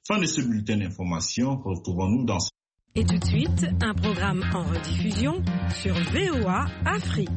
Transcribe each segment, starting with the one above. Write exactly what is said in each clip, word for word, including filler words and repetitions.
Fin de ce bulletin d'information, retrouvons-nous dans ce... Et tout de suite, un programme en rediffusion sur V O A Afrique.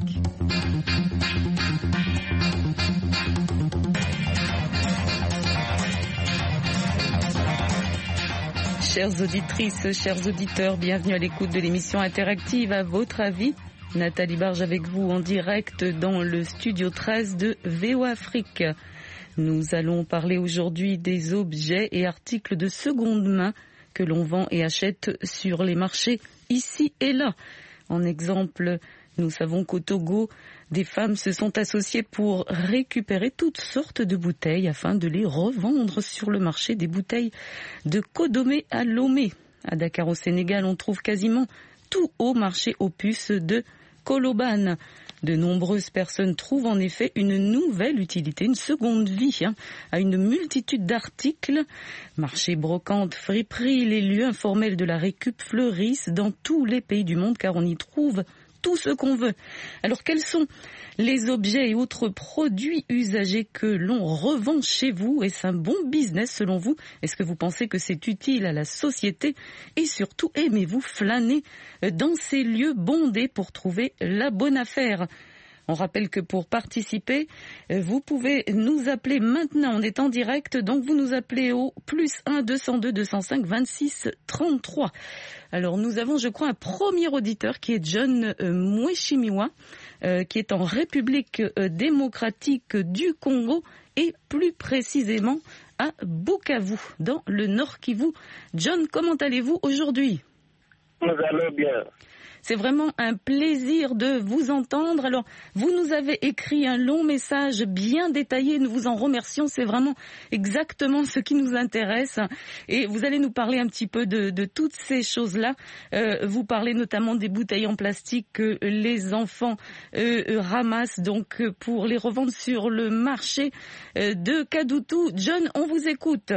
Chères auditrices, chers auditeurs, bienvenue à l'écoute de l'émission interactive À votre avis. Nathalie Barge avec vous en direct dans le studio treize de V O A Afrique. Nous allons parler aujourd'hui des objets et articles de seconde main que l'on vend et achète sur les marchés ici et là. En exemple, nous savons qu'au Togo, des femmes se sont associées pour récupérer toutes sortes de bouteilles afin de les revendre sur le marché, des bouteilles de Kodomé à Lomé. À Dakar au Sénégal, on trouve quasiment tout au marché aux puces de Colobane. De nombreuses personnes trouvent en effet une nouvelle utilité, une seconde vie hein, à une multitude d'articles. Marchés, brocantes, friperies, les lieux informels de la récup fleurissent dans tous les pays du monde car on y trouve tout ce qu'on veut. Alors quels sont les objets et autres produits usagés que l'on revend chez vous? Est-ce un bon business selon vous? Est-ce que vous pensez que c'est utile à la société? Et surtout, aimez-vous flâner dans ces lieux bondés pour trouver la bonne affaire? On rappelle que pour participer, vous pouvez nous appeler maintenant, on est en direct, donc vous nous appelez au plus un deux cent deux deux cent cinq vingt-six trente-trois. Alors nous avons, je crois, un premier auditeur qui est John euh, Mweshimiwa, euh, qui est en République euh, démocratique du Congo et plus précisément à Bukavu, dans le Nord Kivu. John, comment allez-vous aujourd'hui? Nous allons bien. C'est vraiment un plaisir de vous entendre. Alors, vous nous avez écrit un long message bien détaillé. Nous vous en remercions. C'est vraiment exactement ce qui nous intéresse. Et vous allez nous parler un petit peu de, de toutes ces choses-là. Euh, vous parlez notamment des bouteilles en plastique que les enfants euh, ramassent donc pour les revendre sur le marché euh, de Kadoutou. John, on vous écoute.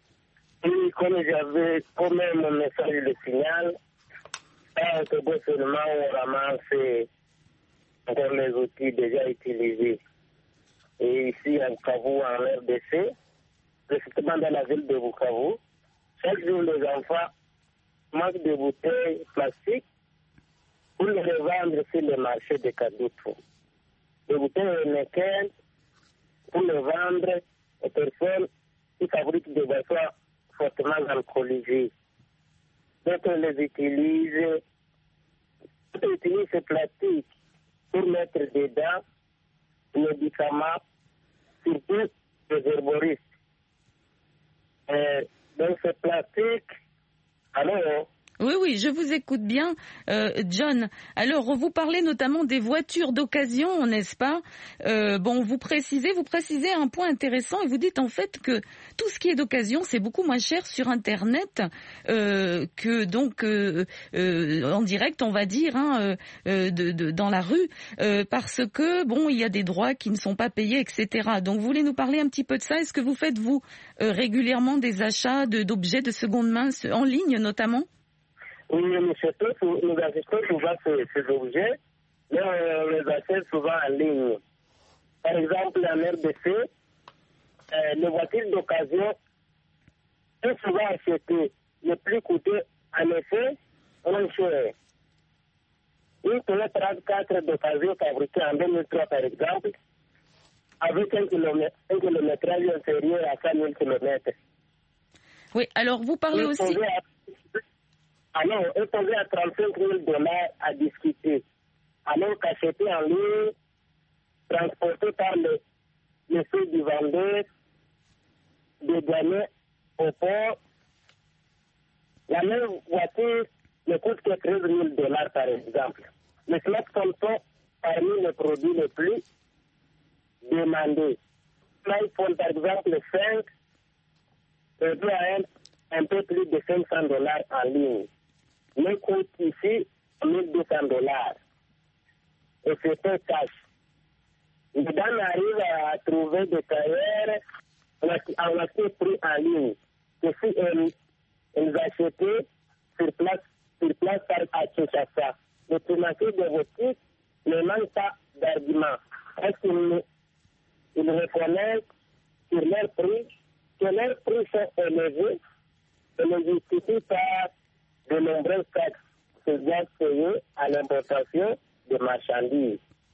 Oui, comme j'avais quand même mon message le signal. Un Togo seulement, on ramasse encore les outils déjà utilisés. Et ici, en Bukavu, en R D C, précisément dans la ville de Bukavu, chaque jour, les enfants manquent de bouteilles plastiques pour les revendre sur le marché de Kadoutou. Les bouteilles nickel pour les vendre aux personnes qui fabriquent des boissons fortement alcoolisées. Donc, on les utilise, on utilise ce plastique pour mettre dedans les médicaments, surtout les herboristes. Euh, donc, ce plastique, alors... Oui, oui, je vous écoute bien, euh, John. Alors, vous parlez notamment des voitures d'occasion, n'est-ce pas? euh, Bon, vous précisez, vous précisez un point intéressant et vous dites en fait que tout ce qui est d'occasion, c'est beaucoup moins cher sur Internet euh, que donc euh, euh, en direct, on va dire, hein, euh, de, de, dans la rue, euh, parce que bon, il y a des droits qui ne sont pas payés, et cetera. Donc, vous voulez nous parler un petit peu de ça? Est-ce que vous faites vous euh, régulièrement des achats de, d'objets de seconde main en ligne, notamment? Oui, nous achetons, nous achetons souvent ces, ces objets, mais on les achète souvent en ligne. Par exemple, en R D C, euh, les voitures d'occasion sont souvent achetées. Les plus coûteux, en effet, moins cher. Une Toyota trente-quatre d'occasion fabriquée en deux mille trois, par exemple, avec un, kilomètre, un kilométrage inférieur à cinq mille kilomètres. Oui, alors vous parlez Une aussi... Alors, est tombé à trente-cinq mille dollars à discuter. Alors qu'acheter en ligne, transporté par le, le site du vendeur, dédouané au port, la même voiture ne coûte que treize mille dollars par exemple. Les smartphones sont parmi les produits les plus demandés. L'iPhone, par exemple, cinq, réduit à un, un peu plus de cinq cents dollars en ligne. Mais coûte ici mille deux cents dollars. Et c'est un cash. Les dames arrivent à trouver des carrières en moitié prix en ligne. Et si elles, elles achetaient sur place, sur place par Kinshasa, le primature de boutiques ne manque pas d'arguments. Est-ce qu'ils ils reconnaissent sur leur prix que leurs prix sont élevés et le justifie par de nombreuses taxes déjà payées à l'importation de marchandises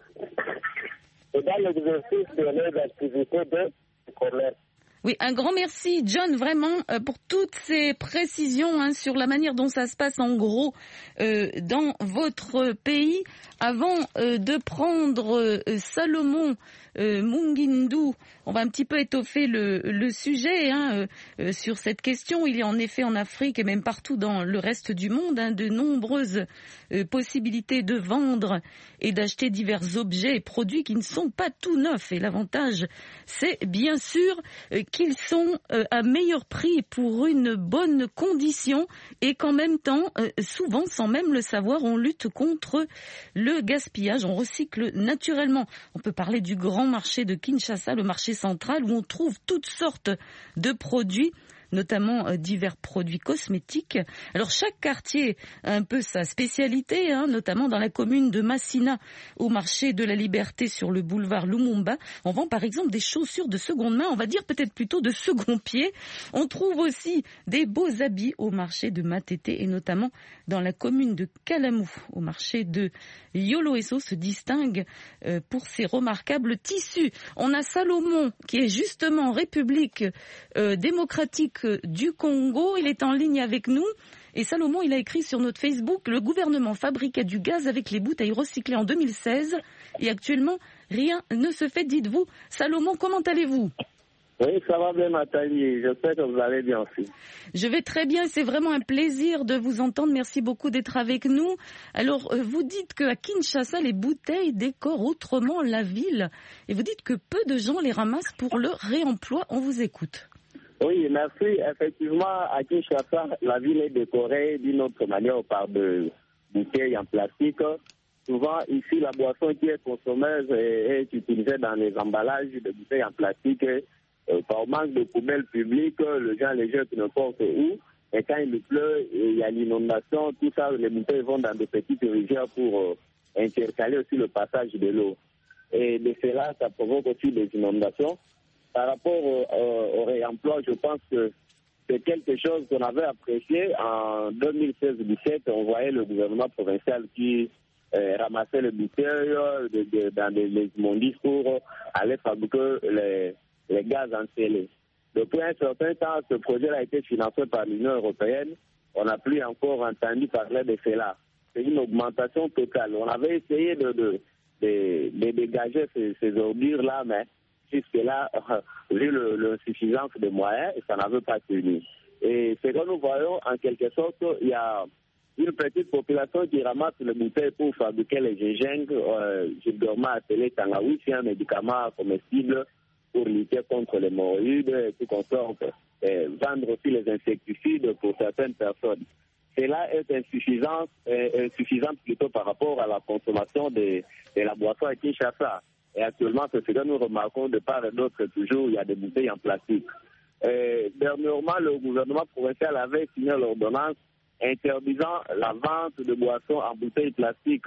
et dans l'exercice de leurs activités de commerce. Oui, un grand merci, John, vraiment, euh, pour toutes ces précisions hein, sur la manière dont ça se passe en gros euh, dans votre pays. Avant euh, de prendre euh, Salomon euh, Mungindu, on va un petit peu étoffer le, le sujet hein, euh, sur cette question. Il y a en effet en Afrique et même partout dans le reste du monde hein, de nombreuses euh, possibilités de vendre et d'acheter divers objets et produits qui ne sont pas tout neufs. Et l'avantage, c'est bien sûr euh, qu'ils sont euh, à meilleur prix pour une bonne condition et qu'en même temps, euh, souvent, sans même le savoir, on lutte contre le gaspillage, on recycle naturellement. On peut parler du grand marché de Kinshasa, le marché central, où on trouve toutes sortes de produits, notamment euh, divers produits cosmétiques. Alors chaque quartier a un peu sa spécialité, hein, notamment dans la commune de Massina, au marché de la Liberté sur le boulevard Lumumba. On vend par exemple des chaussures de seconde main, on va dire peut-être plutôt de second pied. On trouve aussi des beaux habits au marché de Matete et notamment dans la commune de Kalamou, au marché de Yoloeso se distingue euh, pour ses remarquables tissus. On a Salomon qui est justement en République euh, démocratique du Congo. Il est en ligne avec nous. Et Salomon, il a écrit sur notre Facebook: le gouvernement fabriquait du gaz avec les bouteilles recyclées en deux mille seize et actuellement rien ne se fait, dites-vous. Salomon, comment allez-vous? Oui, ça va bien, Nathalie. J'espère que vous allez bien aussi. Je vais très bien. C'est vraiment un plaisir de vous entendre. Merci beaucoup d'être avec nous. Alors, vous dites qu'à Kinshasa, les bouteilles décorent autrement la ville. Et vous dites que peu de gens les ramassent pour le réemploi. On vous écoute. Oui, merci. Effectivement, à Kinshasa, la ville est décorée d'une autre manière par de bouteilles en plastique. Souvent, ici, la boisson qui est consommée est utilisée dans les emballages de bouteilles en plastique. Euh, par manque de poubelles publiques, les gens les jettent n'importe où. Et quand il pleut, il y a l'inondation, tout ça, les bouteilles vont dans de petites rivières pour euh, intercaler aussi le passage de l'eau. Et de cela, ça provoque aussi des inondations. Par rapport au, au, au réemploi, je pense que c'est quelque chose qu'on avait apprécié en deux mille seize deux mille dix-sept. On voyait le gouvernement provincial qui euh, ramassait les bouteilles de, de, dans les, les immondices pour aller fabriquer les, les gaz encellés. Depuis un certain temps, ce projet a été financé par l'Union européenne. On n'a plus encore entendu parler de cela. C'est une augmentation totale. On avait essayé de, de, de, de dégager ces, ces ordures-là, mais jusque-là, vu l'insuffisance des moyens, ça n'avait pas tenu. Et ce que nous voyons, en quelque sorte, il y a une petite population qui ramasse les bouteilles pour fabriquer les gingembre, euh, vulgairement appelé tangawi, c'est un médicament comestible pour lutter contre les hémorroïdes et tout consort, et vendre aussi les insecticides pour certaines personnes. Cela est insuffisant, euh, insuffisant plutôt par rapport à la consommation de, de la boisson à Kinshasa. Et actuellement, c'est ce que nous remarquons de part et d'autre, toujours, il y a des bouteilles en plastique. Euh, dernièrement, le gouvernement provincial avait signé l'ordonnance interdisant la vente de boissons en bouteilles plastiques.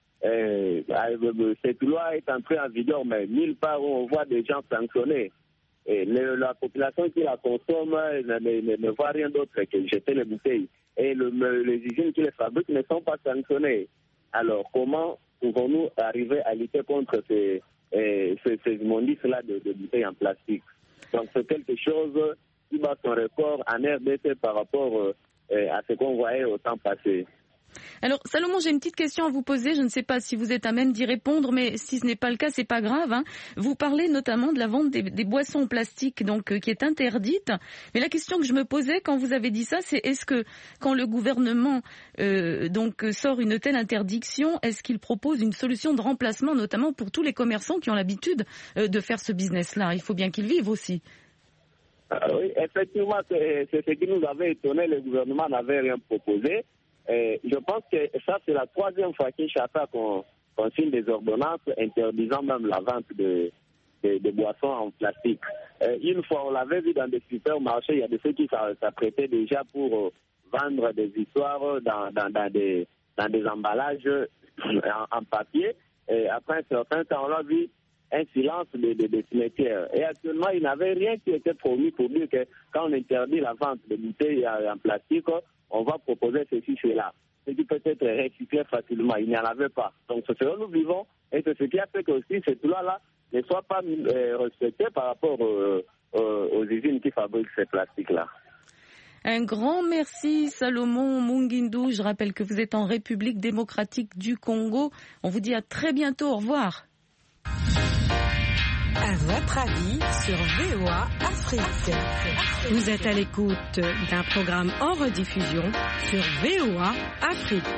Euh, cette loi est entrée en vigueur, mais nulle part où on voit des gens sanctionnés. Et le, la population qui la consomme ne, ne, ne voit rien d'autre que jeter les bouteilles. Et le, les usines qui les fabriquent ne sont pas sanctionnées. Alors, comment pouvons-nous arriver à lutter contre ces, euh, ces, ces immondices-là de, de bouteilles en plastique? Donc, c'est quelque chose qui bat son record en R D C par rapport euh, à ce qu'on voyait au temps passé. Alors, Salomon, j'ai une petite question à vous poser. Je ne sais pas si vous êtes à même d'y répondre, mais si ce n'est pas le cas, c'est pas grave. Hein. Vous parlez notamment de la vente des, des boissons en plastique, donc euh, qui est interdite. Mais la question que je me posais quand vous avez dit ça, c'est est-ce que quand le gouvernement euh, donc sort une telle interdiction, est-ce qu'il propose une solution de remplacement, notamment pour tous les commerçants qui ont l'habitude euh, de faire ce business-là? Il faut bien qu'ils vivent aussi. Ah oui, effectivement, c'est, c'est ce qui nous avait étonné. Le gouvernement n'avait rien proposé. Et je pense que ça, c'est la troisième fois qu'à Kinshasa qu'on, qu'on signe des ordonnances interdisant même la vente de, de, de boissons en plastique. Et une fois, on l'avait vu dans des supermarchés, il y a de ceux qui s'apprêtaient déjà pour vendre des histoires dans, dans, dans, des, dans des emballages en, en papier. Et après un certain temps, on l'a vu un silence de, de, de cimetière. Et actuellement, il n'avait rien qui était promis pour dire que quand on interdit la vente de bouteilles en plastique, on va proposer ceci, cela. Ce qui peut être recyclé facilement. Il n'y en avait pas. Donc, c'est ce que nous vivons et c'est ce qui a fait que aussi cette loi-là ne soit pas euh, respectée par rapport euh, euh, aux usines qui fabriquent ces plastiques-là. Un grand merci Salomon Mungindu. Je rappelle que vous êtes en République démocratique du Congo. On vous dit à très bientôt. Au revoir. À votre avis sur V O A Afrique. Vous êtes à l'écoute d'un programme en rediffusion sur V O A Afrique.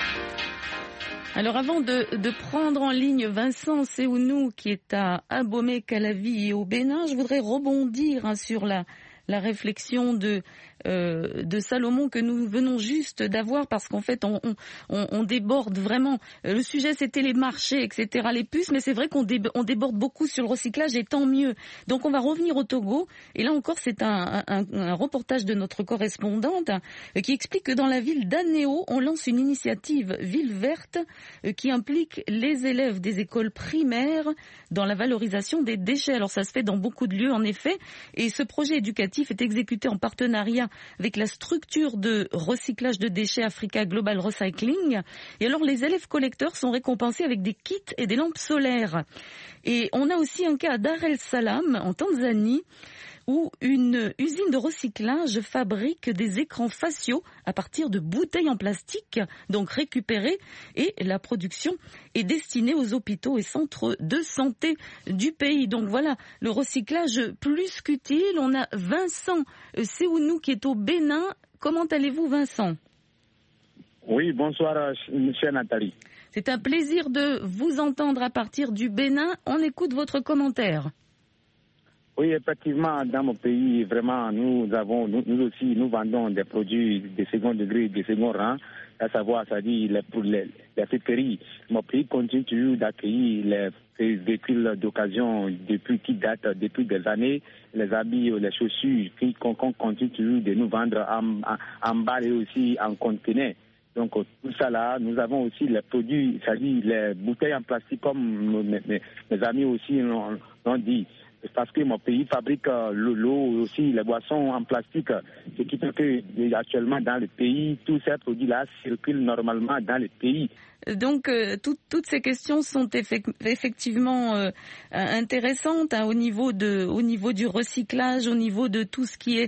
Alors avant de, de prendre en ligne Vincent Seounou qui est à Abomey-Calavi au Bénin, je voudrais rebondir hein, sur la, la réflexion de, euh, de Salomon que nous venons juste d'avoir parce qu'en fait on, on, on déborde vraiment. Le sujet c'était les marchés, et cetera, les puces, mais c'est vrai qu'on dé, on déborde beaucoup sur le recyclage et tant mieux. Donc on va revenir au Togo et là encore c'est un, un, un reportage de notre correspondante qui explique que dans la ville d'Anéo, on lance une initiative Ville Verte qui implique les élèves des écoles primaires dans la valorisation des déchets. Alors ça se fait dans beaucoup de lieux en effet et ce projet éducatif est exécuté en partenariat avec la structure de recyclage de déchets Africa Global Recycling. Et alors les élèves collecteurs sont récompensés avec des kits et des lampes solaires. Et on a aussi un cas à Dar es Salaam en Tanzanie où une usine de recyclage fabrique des écrans faciaux à partir de bouteilles en plastique, donc récupérées, et la production est destinée aux hôpitaux et centres de santé du pays. Donc voilà, le recyclage plus qu'utile. On a Vincent Seounou qui est au Bénin. Comment allez-vous, Vincent ? Oui, bonsoir, chère Nathalie. C'est un plaisir de vous entendre à partir du Bénin. On écoute votre commentaire. Oui, effectivement, dans mon pays, vraiment, nous avons, nous, nous aussi, nous vendons des produits de second degré, de second rang, à savoir, c'est-à-dire les, pour les, les friperies. Mon pays continue toujours d'accueillir les véhicules d'occasion depuis qui datent depuis des années, les habits, les chaussures, qu'on continue toujours de nous vendre en, en, en barre et aussi en conteneur. Donc tout ça là, nous avons aussi les produits, c'est-à-dire les bouteilles en plastique, comme mes, mes, mes amis aussi l'ont, l'ont dit. Parce que mon pays fabrique euh, l'eau aussi, les boissons en plastique, ce qui fait que actuellement dans le pays, tous ces produits-là circulent normalement dans le pays. Donc, euh, tout, toutes ces questions sont effect- effectivement euh, intéressantes hein, au niveau de, au niveau du recyclage, au niveau de tout ce qui est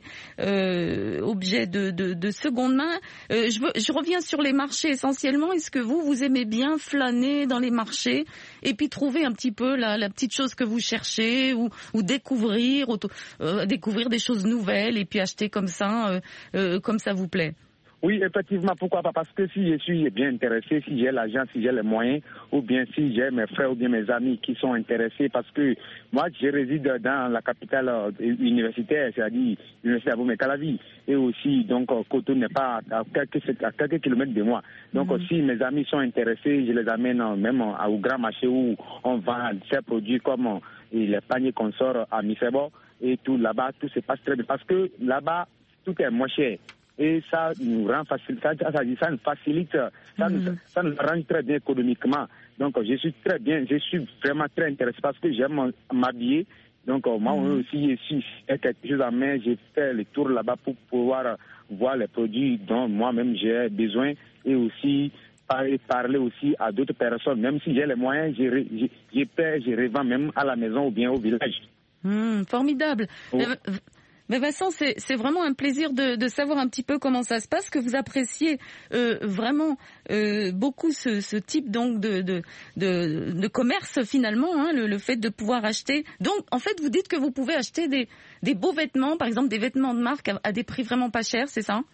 euh, objet de, de, de seconde main. Euh, je, veux, je reviens sur les marchés essentiellement. Est-ce que vous, vous aimez bien flâner dans les marchés et puis trouver un petit peu la, la petite chose que vous cherchez ou, ou découvrir, auto, euh, découvrir des choses nouvelles et puis acheter comme ça, euh, euh, comme ça vous plaît? Oui, effectivement, pourquoi pas? Parce que si je suis bien intéressé, si j'ai l'argent, si j'ai les moyens, ou bien si j'ai mes frères ou bien mes amis qui sont intéressés, parce que moi, je réside dans la capitale universitaire, c'est-à-dire l'université d'Abomey-Calavi, et aussi, donc, Cotonou n'est pas à quelques, à quelques kilomètres de moi. Donc, mmh. si mes amis sont intéressés, je les amène même au grand marché où on vend ces produits comme les paniers qu'on sort à Misebo, et tout là-bas, tout se passe très bien, parce que là-bas, tout est moins cher. Et ça nous rend facile, ça, ça, ça nous facilite, ça, mmh. nous, ça nous rend très bien économiquement. Donc je suis très bien, je suis vraiment très intéressé parce que j'aime m'habiller. Donc moi mmh. aussi, je suis quelque chose en main, j'ai fait le tour là-bas pour pouvoir voir les produits dont moi-même j'ai besoin et aussi parler, parler aussi à d'autres personnes. Même si j'ai les moyens, je, je, je paie, je revends même à la maison ou bien au village. Mmh, formidable. Oh. Euh, Mais Vincent, c'est, c'est vraiment un plaisir de, de savoir un petit peu comment ça se passe, que vous appréciez euh, vraiment euh, beaucoup ce, ce type donc de, de, de, de commerce finalement, hein, le, le fait de pouvoir acheter. Donc, en fait, vous dites que vous pouvez acheter des, des beaux vêtements, par exemple des vêtements de marque à, à des prix vraiment pas chers, c'est ça?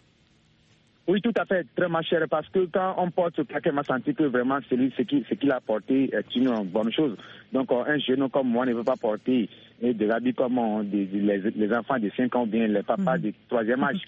Oui, tout à fait, très cher, parce que quand on porte quelqu'un m'a senti que vraiment celui, ce qu'il ce qu'il a porté est une bonne chose. Donc un jeune comme moi ne veut pas porter des habits comme des, les, les enfants de cinq ans, bien les papas mmh. de troisième âge.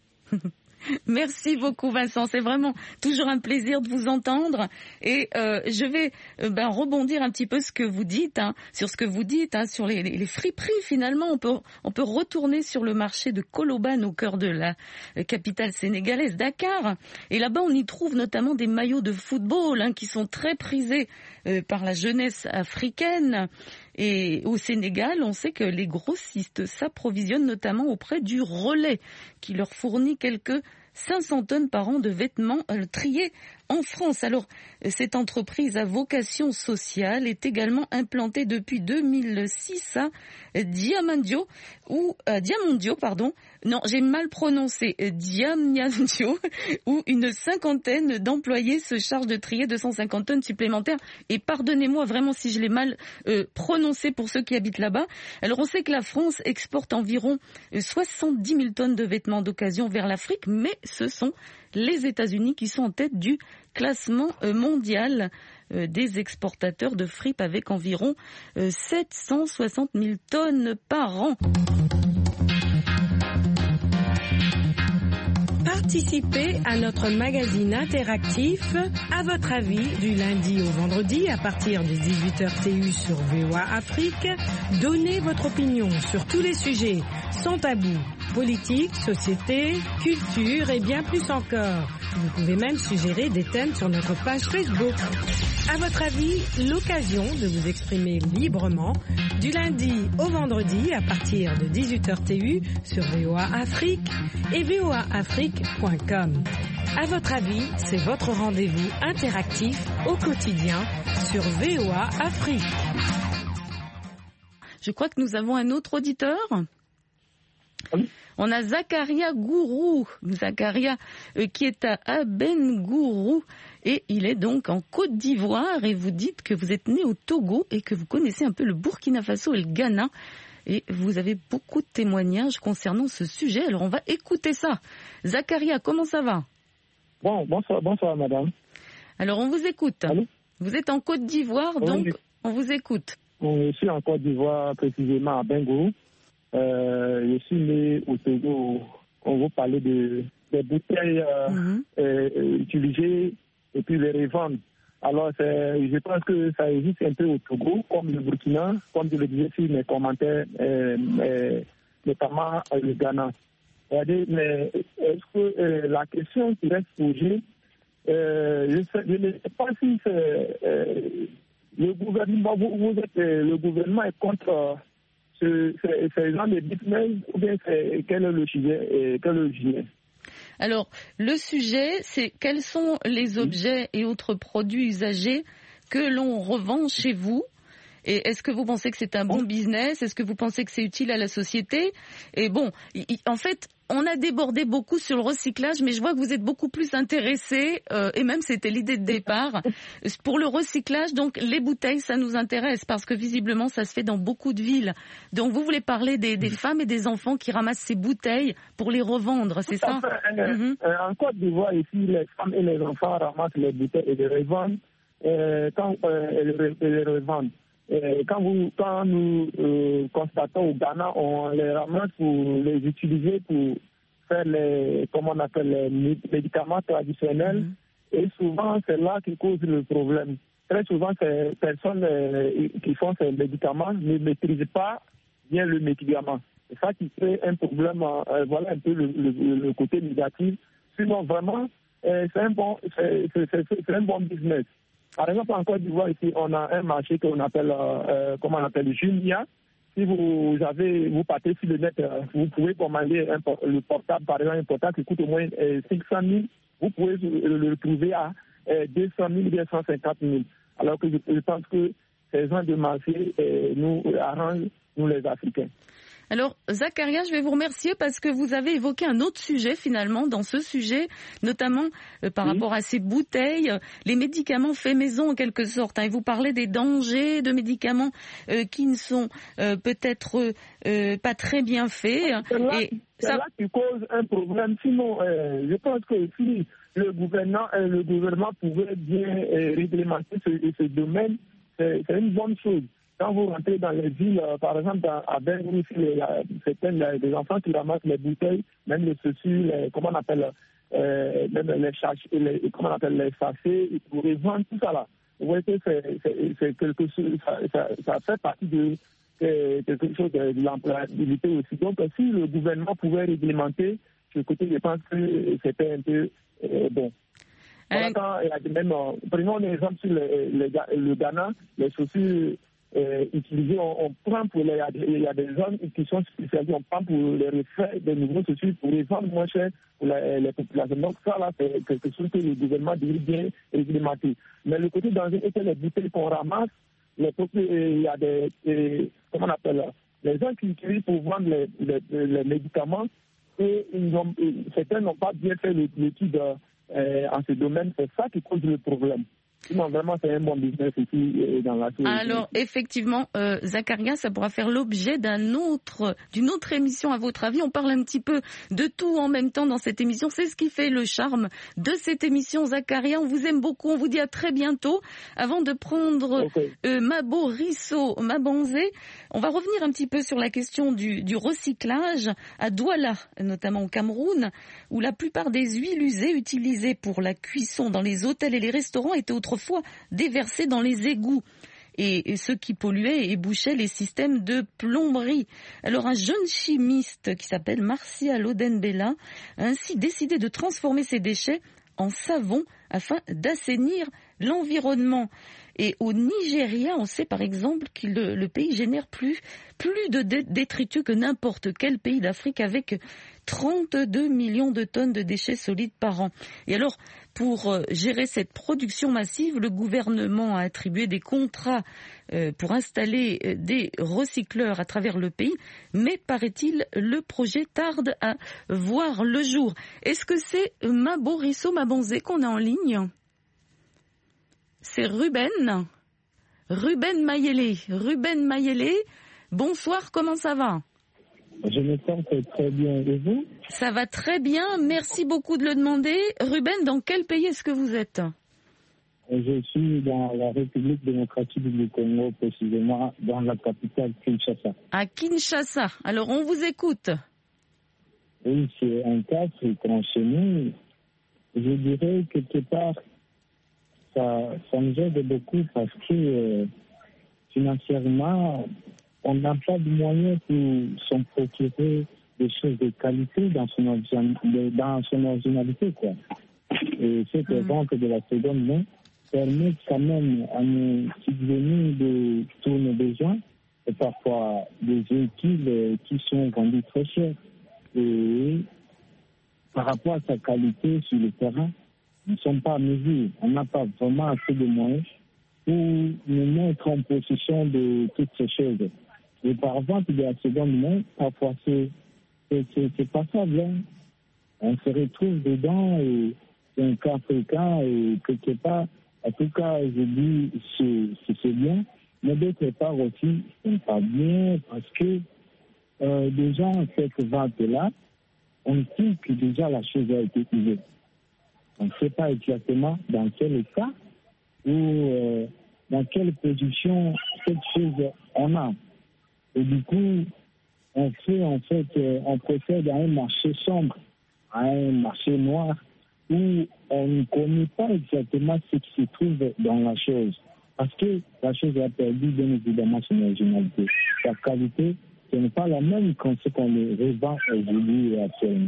Merci beaucoup Vincent, c'est vraiment toujours un plaisir de vous entendre et euh, je vais euh, ben, rebondir un petit peu ce que vous dites, hein, sur ce que vous dites, hein, sur les, les, les friperies finalement. On peut, on peut retourner sur le marché de Colobane au cœur de la capitale sénégalaise, Dakar, et là-bas on y trouve notamment des maillots de football hein, qui sont très prisés euh, par la jeunesse africaine. Et au Sénégal, on sait que les grossistes s'approvisionnent notamment auprès du Relais, qui leur fournit quelques cinq cents tonnes par an de vêtements euh, triés en France. Alors, cette entreprise à vocation sociale est également implantée depuis deux mille six à Diamandio, ou euh, Diamondio, pardon. Non, j'ai mal prononcé, Diamniadio, où une cinquantaine d'employés se chargent de trier deux cent cinquante tonnes supplémentaires. Et pardonnez-moi vraiment si je l'ai mal euh, prononcé pour ceux qui habitent là-bas. Alors, on sait que la France exporte environ soixante-dix mille tonnes de vêtements d'occasion vers l'Afrique, mais ce sont les États-Unis qui sont en tête du classement mondial des exportateurs de fripes avec environ sept cent soixante mille tonnes par an. Participez à notre magazine interactif À votre avis du lundi au vendredi à partir de dix-huit heures T U sur V O A Afrique. Donnez votre opinion sur tous les sujets sans tabou. Politique, société, culture et bien plus encore. Vous pouvez même suggérer des thèmes sur notre page Facebook. À votre avis, l'occasion de vous exprimer librement du lundi au vendredi à partir de dix-huit heures T U sur V O A Afrique et V O A Afrique point com. À votre avis, c'est votre rendez-vous interactif au quotidien sur V O A Afrique. Je crois que nous avons un autre auditeur. Oui. On a Zakaria Gourou, Zakaria euh, qui est à Abengourou et il est donc en Côte d'Ivoire et vous dites que vous êtes né au Togo et que vous connaissez un peu le Burkina Faso et le Ghana et vous avez beaucoup de témoignages concernant ce sujet. Alors on va écouter ça. Zakaria, comment ça va? Bon, bonsoir, bonsoir madame. Alors on vous écoute. Allô? Vous êtes en Côte d'Ivoire, oui, donc oui. On vous écoute. Je suis en Côte d'Ivoire, précisément à Bengourou. Euh, je suis né au Togo. On va parler de, des bouteilles euh, mm-hmm. euh, utilisées et puis les revendre. Alors, c'est, je pense que ça existe un peu au Togo, comme le Burkina, comme je le disais sur mes commentaires, euh, euh, notamment euh, le Ghana. Mais est-ce que euh, la question qui reste posée, euh, je, sais, je ne sais pas si c'est, euh, le gouvernement, vous, vous êtes, euh, le gouvernement est contre. Euh, C'est, c'est, c'est genre de business ou bien c'est, quel est le sujet, et quel est le sujet? Alors, le sujet, c'est quels sont les objets et autres produits usagés que l'on revend chez vous? Et est-ce que vous pensez que c'est un bon business? Est-ce que vous pensez que c'est utile à la société? Et bon, y, y, en fait, on a débordé beaucoup sur le recyclage, mais je vois que vous êtes beaucoup plus intéressés, euh, et même c'était l'idée de départ, pour le recyclage. Donc les bouteilles, ça nous intéresse, parce que visiblement, ça se fait dans beaucoup de villes. Donc vous voulez parler des, des femmes et des enfants qui ramassent ces bouteilles pour les revendre, c'est ça? euh, mm-hmm. euh, En Côte d'Ivoire, ici, les femmes et les enfants ramassent les bouteilles et les revendent euh, quand euh, elles les revendent. Et quand, vous, quand nous euh, constatons au Ghana, on les ramasse pour les utiliser pour faire les, comment on appelle, les médicaments traditionnels. Mm-hmm. Et souvent, c'est là qui cause le problème. Très souvent, ces personnes euh, qui font ces médicaments ne maîtrisent pas bien le médicament. C'est ça qui crée un problème. Euh, voilà un peu le, le, le côté négatif. Sinon, vraiment, euh, c'est, un bon, c'est, c'est, c'est, c'est un bon business. Par exemple, en Côte d'Ivoire, ici, on a un marché qu'on appelle, euh, comment on appelle, Julia. Si vous avez, vous partez sur le net, euh, vous pouvez commander un, le portable, par exemple, un portable qui coûte au moins euh, cinq cent mille. Vous pouvez le, le trouver à euh, deux cent mille ou bien cent cinquante mille. Alors que je, je pense que ces gens de marché euh, nous arrangent, nous les Africains. Alors, Zakaria, je vais vous remercier parce que vous avez évoqué un autre sujet finalement dans ce sujet, notamment euh, par oui. rapport à ces bouteilles, euh, les médicaments faits maison en quelque sorte. Hein, et vous parlez des dangers de médicaments euh, qui ne sont euh, peut-être euh, pas très bien faits. C'est là, et c'est ça... là qui cause un problème. Sinon, euh, je pense que si le gouvernement, euh, le gouvernement pouvait bien euh, réglementer ce, ce domaine, c'est, c'est une bonne chose. Quand vous rentrez dans les villes, euh, par exemple à Bengourou, il y a certains des enfants qui ramassent les bouteilles, même les chaussures, les, comment on appelle, euh, même les sachets, les, comment on appelle les sachets, pour les vendre, tout ça là. Vous voyez que c'est, c'est, c'est quelque chose, ça, ça, ça fait partie de c'est quelque chose de, de l'employabilité aussi. Donc, si le gouvernement pouvait réglementer ce côté, je pense que c'était un peu euh, bon. Voilà, quand, même, euh, prenons un exemple sur le, le, le Ghana, les chaussures. euh, utilisés, on, on prend pour les, il y a des zones qui sont spécialisées, on prend pour les refaire des nouveaux sociaux pour les vendre moins cher pour les, les populations. Donc ça là, c'est quelque chose que le gouvernement devrait bien réglementer. Mais le côté danger est que les bouteilles qu'on ramasse, les, il y a des, des comment on appelle là, les gens qui utilisent pour vendre les, les, les médicaments et ils ont, certains n'ont pas bien fait l'étude euh, en ce domaine. C'est ça qui cause le problème. Sinon, vraiment, c'est un bon business ici dans la société. Alors, effectivement, euh, Zakaria, ça pourra faire l'objet d'un autre, d'une autre émission, à votre avis. On parle un petit peu de tout en même temps dans cette émission. C'est ce qui fait le charme de cette émission, Zakaria. On vous aime beaucoup. On vous dit à très bientôt. Avant de prendre okay. euh, Mabo Risso Mabonzé, on va revenir un petit peu sur la question du, du recyclage à Douala, notamment au Cameroun, où la plupart des huiles usées utilisées pour la cuisson dans les hôtels et les restaurants étaient autrefois déversés dans les égouts, et, et ce qui polluait et bouchait les systèmes de plomberie. Alors un jeune chimiste qui s'appelle Martial Odenbella a ainsi décidé de transformer ces déchets en savon afin d'assainir l'environnement. Et au Nigeria, on sait par exemple que le, le pays génère plus, plus de détritus que n'importe quel pays d'Afrique, avec trente-deux millions de tonnes de déchets solides par an. Et alors, pour gérer cette production massive, le gouvernement a attribué des contrats euh, pour installer des recycleurs à travers le pays, mais paraît-il, le projet tarde à voir le jour. Est-ce que c'est Mabo Risso Mabonzé qu'on a en ligne ? C'est Ruben, Ruben Mayele. Ruben Mayele, bonsoir, comment ça va ? Je me sens très bien, et vous ? Ça va très bien, merci beaucoup de le demander. Ruben, dans quel pays est-ce que vous êtes ? Je suis dans la République démocratique du Congo, précisément dans la capitale Kinshasa. À Kinshasa, alors on vous écoute. Oui, c'est un cas fréquent chez nous. Je dirais quelque part, ça, ça nous aide beaucoup parce que euh, financièrement, on n'a pas de moyens pour s'en procurer des choses de qualité dans son, dans son originalité, quoi. Et cet exemple de la seconde main permet quand même à nos subvenir de tous nos besoins, et parfois des véhicules qui sont vendus très cher. Et par rapport à sa qualité sur le terrain, nous ne sommes pas à mesure. On n'a pas vraiment assez de moyens pour nous mettre en possession de toutes ces choses. Et par vente de la seconde main, parfois c'est, c'est, c'est, c'est passable. Hein. On se retrouve dedans et c'est un cas fréquent et quelque part, en tout cas, je dis c'est, c'est, c'est bien, mais d'autre part aussi, c'est pas bien parce que euh, déjà, cette vente-là, on sait que déjà la chose a été usée. On ne sait pas exactement dans quel état ou euh, dans quelle position cette chose on a. Et du coup, on fait en fait, euh, on procède à un marché sombre, à un marché noir, où on ne connaît pas exactement ce qui se trouve dans la chose. Parce que la chose a perdu bien évidemment son originalité. Sa qualité, ce n'est pas la même quand ce qu'on le revend aujourd'hui actuellement.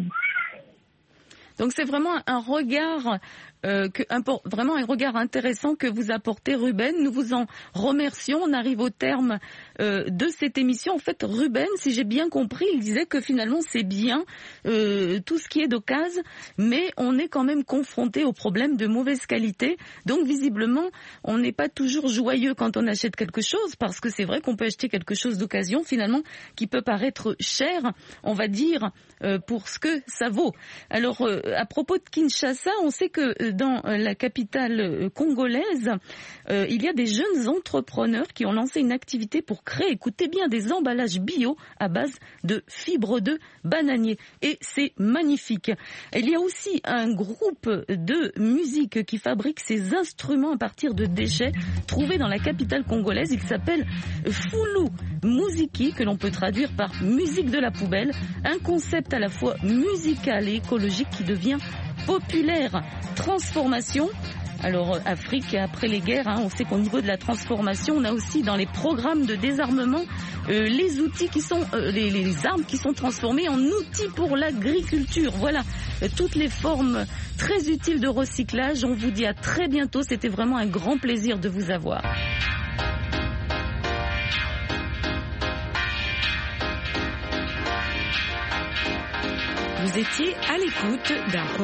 Donc c'est vraiment un regard, euh, que, un, vraiment un regard intéressant que vous apportez, Ruben. Nous vous en remercions. On arrive au terme euh, de cette émission. En fait, Ruben, si j'ai bien compris, il disait que finalement c'est bien euh, tout ce qui est d'occasion, mais on est quand même confronté au problème de mauvaise qualité. Donc visiblement, on n'est pas toujours joyeux quand on achète quelque chose, parce que c'est vrai qu'on peut acheter quelque chose d'occasion finalement qui peut paraître cher, on va dire, euh, pour ce que ça vaut. Alors euh, à propos de Kinshasa, on sait que dans la capitale congolaise, euh, il y a des jeunes entrepreneurs qui ont lancé une activité pour créer, écoutez bien, des emballages bio à base de fibres de bananier. Et c'est magnifique. Il y a aussi un groupe de musique qui fabrique ses instruments à partir de déchets trouvés dans la capitale congolaise. Il s'appelle Fulu Muziki, que l'on peut traduire par musique de la poubelle. Un concept à la fois musical et écologique qui devient populaire. Transformation. Alors, Afrique, après les guerres, hein, on sait qu'au niveau de la transformation, on a aussi dans les programmes de désarmement euh, les outils qui sont, euh, les, les armes qui sont transformées en outils pour l'agriculture. Voilà, euh, toutes les formes très utiles de recyclage. On vous dit à très bientôt. C'était vraiment un grand plaisir de vous avoir. Vous étiez à l'écoute d'un